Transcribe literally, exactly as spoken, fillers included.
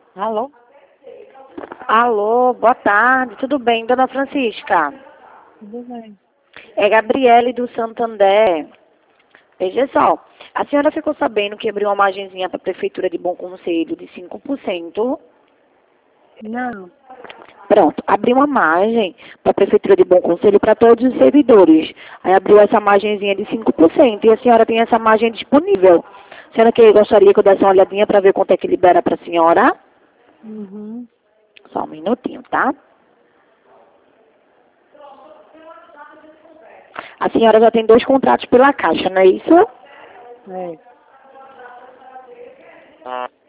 Alô? Alô, boa tarde, tudo bem, dona Francisca? Tudo bem. É Gabriele do Santander. Veja só, a senhora ficou sabendo que abriu uma margenzinha para a Prefeitura de Bom Conselho de cinco por cento? Não. Pronto, abriu uma margem para a Prefeitura de Bom Conselho para todos os servidores. Aí abriu essa margenzinha de cinco por cento e a senhora tem essa margem disponível. A senhora que gostaria que eu desse uma olhadinha para ver quanto é que libera para a senhora? Uhum. Só um minutinho, tá? A senhora já tem dois contratos pela Caixa, não é isso? É.